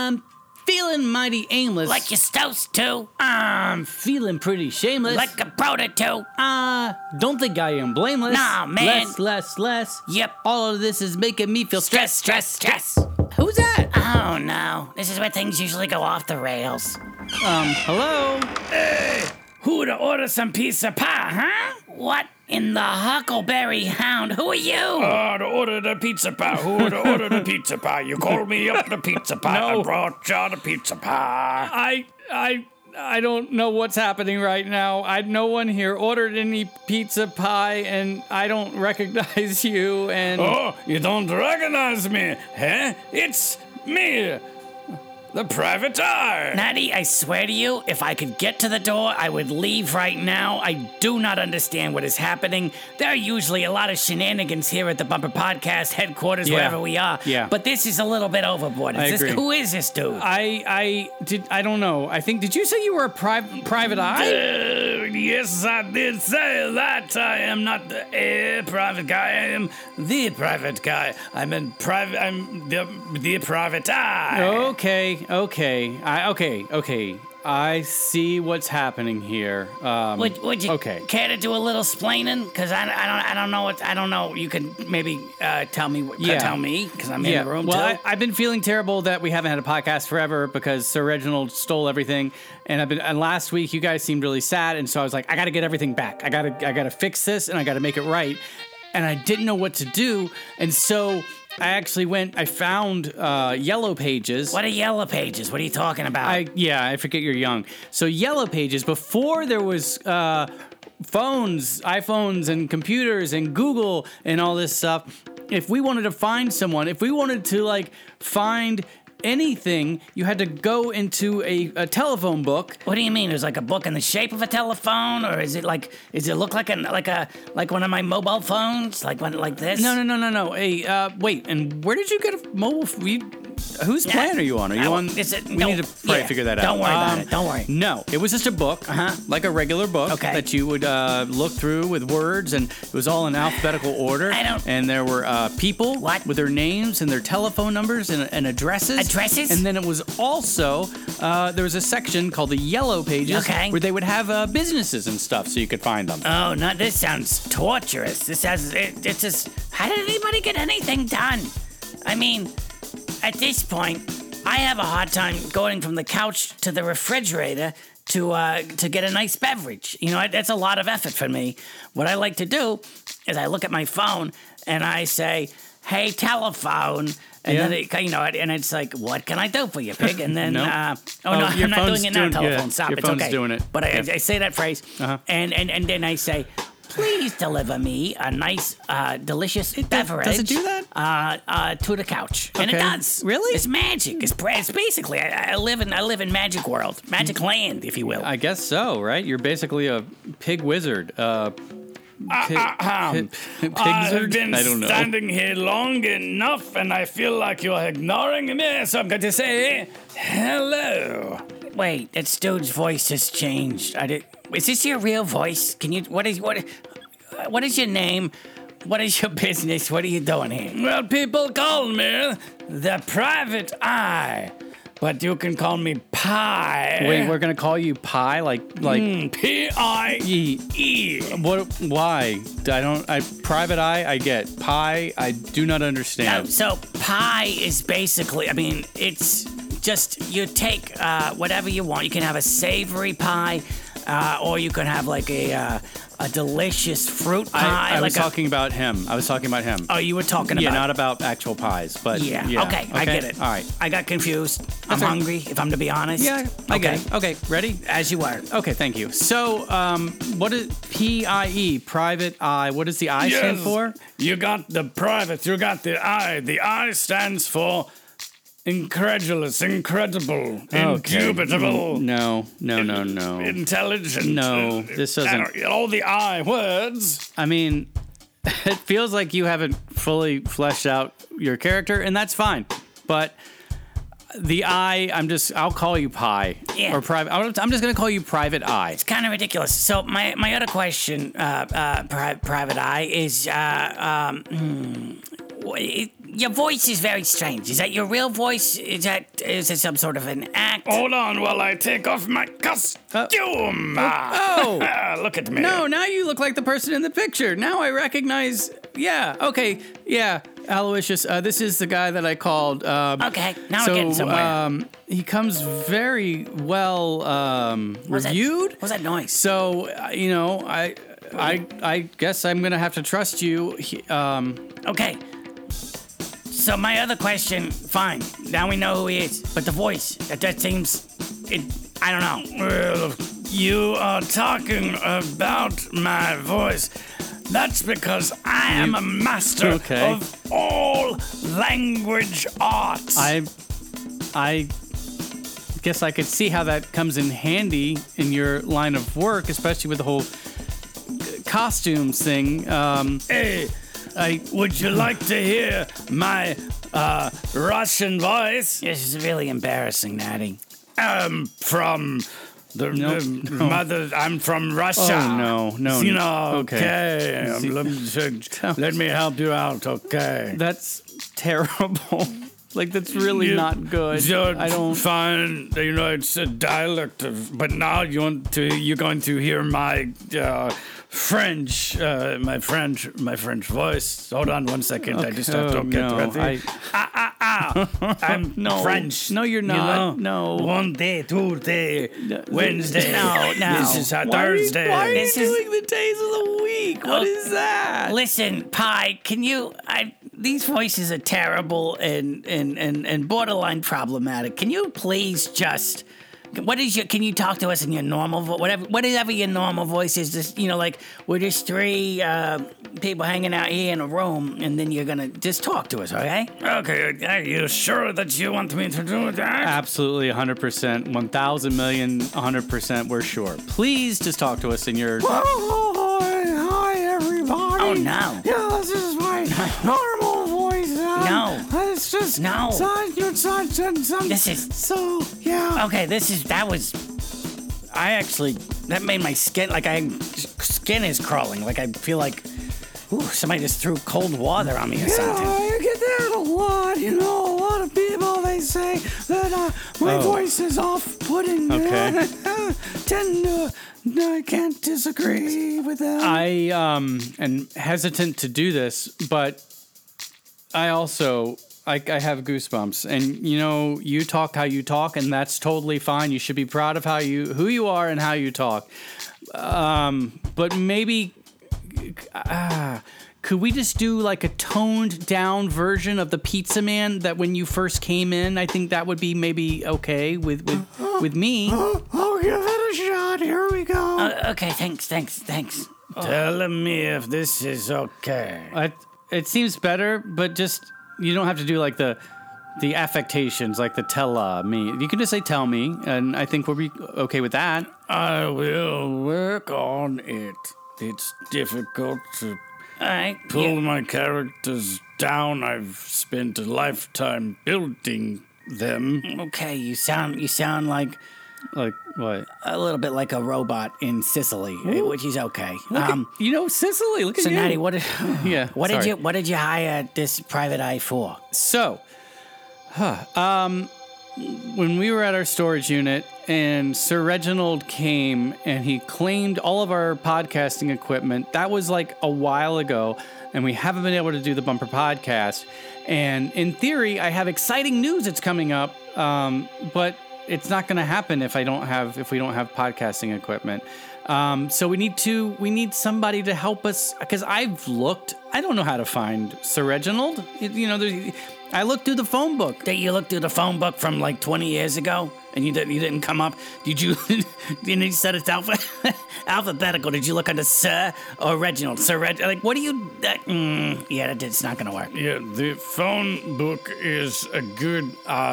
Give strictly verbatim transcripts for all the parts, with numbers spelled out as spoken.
I'm feeling mighty aimless. Like you're supposed to. I'm feeling pretty shameless. Like a brother to. Uh, don't think I am blameless. Nah, man. Less, less, less. Yep. All of this is making me feel Stress, stressed. stress, stress. Who's that? Oh, no. This is where things usually go off the rails. Um, hello? Hey, who to order some pizza pie, huh? What in the Huckleberry Hound? Who are you? Uh, to order the pizza pie. Who to order the pizza pie? You called me up the pizza pie. No. I brought you the pizza pie. I, I, I don't know what's happening right now. I, no one here ordered any pizza pie, and I don't recognize you, and... Oh, you don't recognize me, huh? It's me, the Private Eye. Natty, I swear to you, if I could get to the door, I would leave right now. I do not understand what is happening. There are usually a lot of shenanigans here at the Bumper Podcast headquarters, Yeah. wherever we are. Yeah. But this is a little bit overboard. Is I this, agree. Who is this dude? I, I did, I don't know. I think, did you say you were a pri- private eye? Uh, yes, I did say that. I am not the uh, private guy. I am the private guy. I'm in private. I'm the the Private Eye. Okay, okay, I, okay, okay. I see what's happening here. Um, Would, would you okay. care to do a little splaining? Because I, I don't I don't know what I don't know. You could maybe uh, tell me what Yeah. tell me because I'm Yeah, in the room well, too. I, I've been feeling terrible that we haven't had a podcast forever because Sir Reginald stole everything, and I've been. And last week, you guys seemed really sad, and so I was like, I got to get everything back. I got to, I got to fix this, and I got to make it right. And I didn't know what to do, and so I actually went. I found uh, Yellow Pages. What are Yellow Pages? What are you talking about? I yeah, I forget you're young. So Yellow Pages, before there was uh, phones, iPhones, and computers, and Google, and all this stuff. If we wanted to find someone, if we wanted to like find anything, you had to go into a, a telephone book. What do you mean? Is like a book in the shape of a telephone, or is it like? Does it look like a like a like one of my mobile phones, like one like this? No, no, no, no, no. Hey, uh, wait. And where did you get a mobile? F- you, whose Nah, plan are you on? Are you I- on? is it- we no, need to probably yeah, figure that out. don't worry about Um, it, don't worry. No, it was just a book, uh-huh, like a regular book Okay. that you would uh, look through with words, and it was all in alphabetical order. I don't- And there were uh, people What? with their names and their telephone numbers and, and addresses. Addresses? And then it was also uh, there was a section called the Yellow Pages, Okay. where they would have uh, businesses and stuff, so you could find them. Oh, no! This sounds torturous. This has it, it's just. How did anybody get anything done? I mean, at this point, I have a hard time going from the couch to the refrigerator to uh, to get a nice beverage. You know, that's a lot of effort for me. What I like to do is I look at my phone and I say, "Hey, telephone." And Yeah. then it, you know, and it's like, what can I do for you, pig? And then, Nope. uh, oh, Oh, no, your I'm not phone's doing it now, doing- telephone. yeah, Stop, your it's phone's okay. doing it. But I, Yeah. I say that phrase, Uh-huh. and, and, and then I say, please deliver me a nice, uh, delicious beverage. does it do that? Uh, uh, to the couch, and it Okay. does. Really? It's magic. It's, pra- it's basically I, I live in I live in Magic World, Magic Land, if you will. I guess so, right? You're basically a pig wizard. Uh, pig, Ahem. pig, pig I've wizard? been I don't know. standing here long enough, and I feel like you're ignoring me, so I'm going to say hello. Wait, that dude's voice has changed. I did. Is this your real voice? Can you? What is what? What is your name? What is your business? What are you doing here? Well, people call me the Private Eye, but you can call me Pie. Wait, we're gonna call you Pie, like like Mm, P I E. E. What? Why? I don't. I private eye. I get Pie. I do not Oh, understand. so pie is basically. I mean, it's just you take uh, whatever you want. You can have a savory pie, uh, or you can have like a uh, a delicious fruit pie. I, I like was a, talking about him. I was talking about him. Oh, you were talking yeah, about. not about actual pies, but Yeah. yeah. Okay, I get it. All right. I got confused. I'm all right. hungry. If I'm to be honest. Yeah, I okay. get it. Okay, ready? As you were. Okay, thank you. So, um, what is P I E? Private eye. What does the I stand Yes, for? You got the private, you got the I. The I stands for incredulous, incredible, indubitable, No, no, no, no. intelligent. No, this doesn't- And all the I words. I mean, it feels like you haven't fully fleshed out your character, and that's fine. But the I, I'm just, I'll call you Pie. Yeah. Or Private. I'm just going to call you Private Eye. It's kind of ridiculous. So my, my other question, uh, uh, pri- Private Eye, is uh, um, hmm, wh- it, your voice is very strange. Is that your real voice? Is that is it some sort of an act? Hold on while I take off my costume. Oh. Look at me. No, now you look like the person in the picture. Now I recognize. Yeah. Okay. Yeah. Aloysius, uh, this is the guy that I called. Um, Okay, now so, we're getting somewhere. Um, he comes very well um, What's that- reviewed. What's that noise? So uh, you know, I, I, I guess I'm gonna have to trust you. He, um, Okay. So my other question, fine. Now we know who he is, but the voice, that, that seems, it. I don't know. Well, you are talking about my voice. That's because I am a master Okay. of all language arts. I, I guess I could see how that comes in handy in your line of work, especially with the whole costumes thing. Um, Hey, I would you like to hear my uh, Russian voice? This is really embarrassing, Natty. Um, from the, Nope, the no. mother. I'm from Russia. Oh, no, no, You no. know, Okay. okay. Um, See- let, me, let me help you out, okay? that's terrible. Like that's really You- not good. You're I don't. find, you know, it's a dialect of, but now you want to, you're going to hear my uh, French, uh, my French, my French voice. Hold on one second. I just have to Oh, get no, ready. I- Ah, ah, ah. I'm No. French. No, you're you not. know? No. One day, Tuesday, Wednesday. No, no. This is a Why are you- Thursday. Why are you This is- doing the days of the week? What Oh, is that? Listen, Pi, can you? I these voices are terrible and and and and borderline problematic. Can you please just? What is your? Can you talk to us in your normal voice? Whatever, whatever your normal voice is. Just you know, like we're just three uh, people hanging out here in a room, and then you're gonna just talk to us, okay? Okay, are you sure that you want me to do that? Absolutely, one hundred percent, one thousand million, one hundred percent, we're sure. Please just talk to us in your. Oh, hi, hi, everybody. Oh no! Yeah, this is my normal voice. Uh, No. It's just No. such and such and such. This is So, yeah. okay. This is that was. I actually that made my skin like I skin is crawling. Like I feel like, ooh, somebody just threw cold water on me or something. Yeah, I get that a lot. You know, a lot of people, they say that uh, my Oh. voice is off-putting. Okay. And I tend to, I can't disagree with that. I um am hesitant to do this, but I also I, I have goosebumps, and you know you talk how you talk, and that's totally fine. You should be proud of how you who you are and how you talk. Um, but maybe uh, could we just do like a toned down version of the Pizza Man that when you first came in? I think that would be maybe okay with with with me. I'll give it a shot. Here we go. Uh, okay, thanks, thanks, thanks. Tell me if this is okay. I, it seems better, but just you don't have to do like the the affectations, like the tell uh, me. You can just say tell me, and I think we'll be okay with that. I will work on it. It's difficult to All right. pull you- my characters down. I've spent a lifetime building them. okay, you sound you sound like Like what? a little bit like a robot in Sicily, which is okay. Look at- Um, you know Sicily. Look at so you. Natty, what did Yeah, what did sorry. you what did you hire this private eye for? So, huh, um, when we were at our storage unit and Sir Reginald came and he claimed all of our podcasting equipment, that was like a while ago, and we haven't been able to do the bumper podcast. And in theory, I have exciting news that's coming up, um, but it's not going to happen if I don't have if we don't have podcasting equipment. Um, so we need to we need somebody to help us because I've looked. I don't know how to find Sir Reginald. It- you know, there's- I looked through the phone book. That you looked through the phone book from like twenty years ago, and you didn't you didn't come up. Did you? And you said it's alpha, alphabetical. Did you look under Sir or Reginald? Sir Reg? Like, what do you? That, mm, yeah, that, it's not gonna work. Yeah, the phone book is a good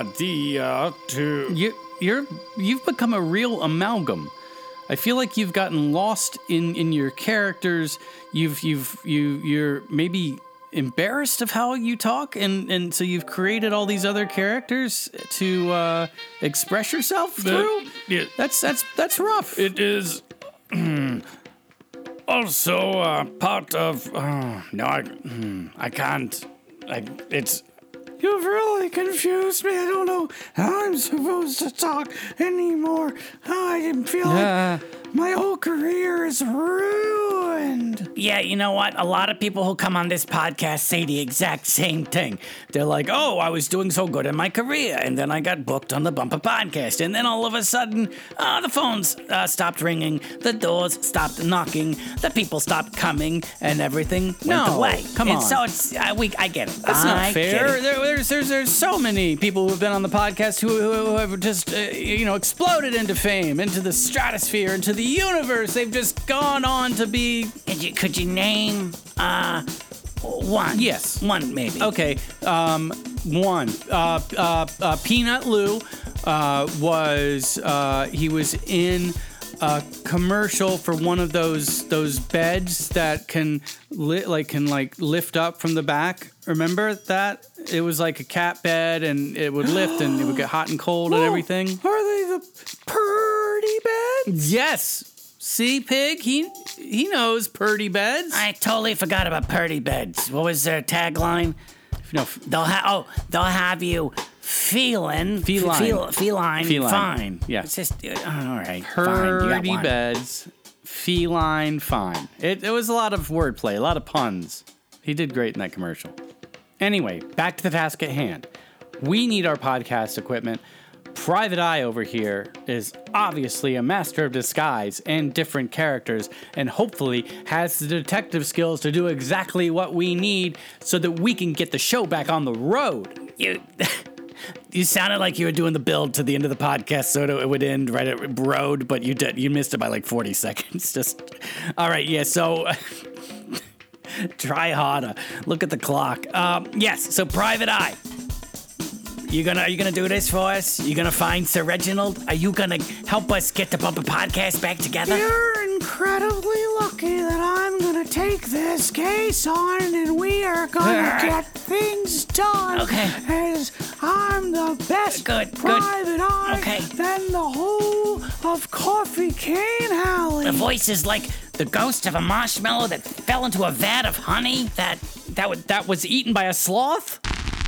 idea to. You, you're you've become a real amalgam. I feel like you've gotten lost in, in your characters. You've you've you you're maybe embarrassed of how you talk, and, and so you've created all these other characters to uh, express yourself through. Yeah, That's that's that's rough. it is also uh, part of. Uh, no, I, hmm, I can't I, it's You've really confused me. I don't know how I'm supposed to talk anymore. I feel Uh, like my whole career is ruined. Yeah, you know what? A lot of people who come on this podcast say the exact same thing. They're like, oh, I was doing so good in my career, and then I got booked on the Bumper Podcast, and then all of a sudden, uh, the phones uh, stopped ringing, the doors stopped knocking, the people stopped coming, and everything went No, away. come and on. so it's, uh, we, I get it. That's I not fair. get it. There, there's, there's, there's so many people who've been on the podcast who, who, who have just, uh, you know, exploded into fame, into the stratosphere, into the universe. They've just gone on to be. Could you, could you name uh, one? Yes. One, maybe. Okay, um, one. Uh, uh, uh, Peanut Lou uh, was, uh, he was in a commercial for one of those those beds that can li- like can like lift up from the back. Remember that? It was like a cat bed, and it would lift, and it would get hot and cold and everything. Are they the purdy beds? Yes. See, Pig, he he knows purdy beds. I totally forgot about Purdy Beds. What was their tagline? No, f- They'll have oh, they'll have you feeling Feline. fel- feline, Feline. fine. Yeah. It's just uh, all right. fine. You got purdy one. beds, feline, fine. It, it was a lot of wordplay, a lot of puns. He did great in that commercial. Anyway, back to the task at hand. We need our podcast equipment. Private Eye over here is obviously a master of disguise and different characters, and hopefully has the detective skills to do exactly what we need so that we can get the show back on the road. You you sounded like you were doing the build to the end of the podcast, so it would end right at road, but you did you missed it by like forty seconds. Just all right, yeah. So. Try harder. Look at the clock. Um, yes. So, Private Eye, you gonna are you gonna do this for us? You gonna find Sir Reginald? Are you gonna help us get the Bumper Podcast back together? You're incredibly lucky that I'm gonna take this case on and we are gonna get things done. Okay. As I'm the best Good, good. private eye Okay. than the whole of Coffee Cane Alley. The voice is like the ghost of a marshmallow that fell into a vat of honey. That That was, that was eaten by a sloth?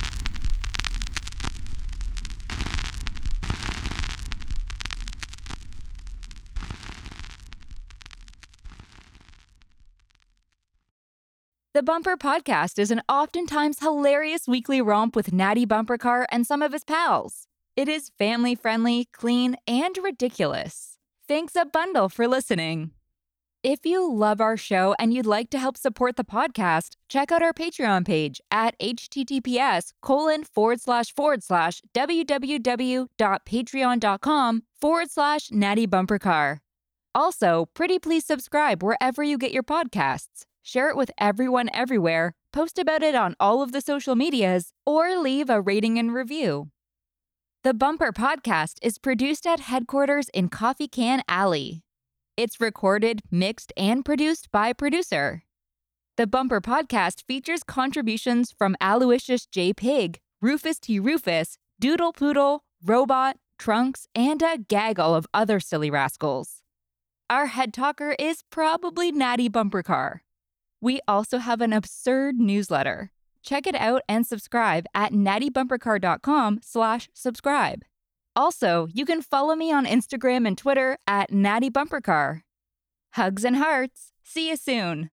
The Bumper Podcast is an oftentimes hilarious weekly romp with Natty Bumper Car and some of his pals. It is family-friendly, clean, and ridiculous. Thanks a bundle for listening. If you love our show and you'd like to help support the podcast, check out our Patreon page at https colon forward slash forward slash www.patreon.com forward slash Natty Bumper Car. Also, pretty please subscribe wherever you get your podcasts. Share it with everyone everywhere, post about it on all of the social medias, or leave a rating and review. The Bumper Podcast is produced at headquarters in Coffee Can Alley. It's recorded, mixed, and produced by producer. The Bumper Podcast features contributions from Aloysius J. Pig, Rufus T. Rufus, Doodle Poodle, Robot, Trunks, and a gaggle of other silly rascals. Our head talker is probably Natty Bumper Car. We also have an absurd newsletter. Check it out and subscribe at nattybumpercar.com slash subscribe. Also, you can follow me on Instagram and Twitter at Natty Bumper Car. Hugs and hearts. See you soon.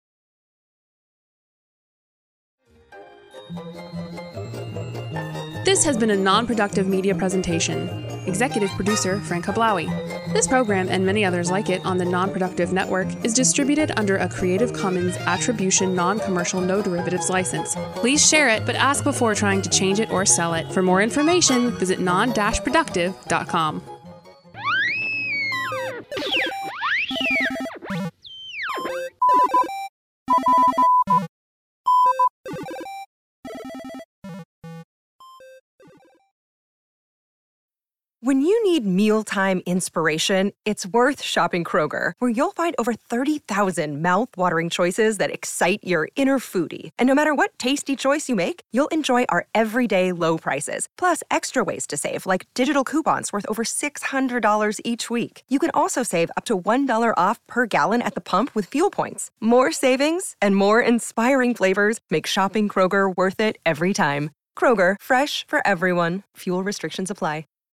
This has been a non-productive media presentation. Executive producer Frank Hablawi. This program and many others like it on the Non-Productive Network is distributed under a Creative Commons Attribution Non-Commercial No Derivatives license. Please share it, but ask before trying to change it or sell it. For more information, visit non dash productive dot com. When you need mealtime inspiration, it's worth shopping Kroger, where you'll find over thirty thousand mouth-watering choices that excite your inner foodie. And no matter what tasty choice you make, you'll enjoy our everyday low prices, plus extra ways to save, like digital coupons worth over six hundred dollars each week. You can also save up to one dollar off per gallon at the pump with fuel points. More savings and more inspiring flavors make shopping Kroger worth it every time. Kroger, fresh for everyone. Fuel restrictions apply.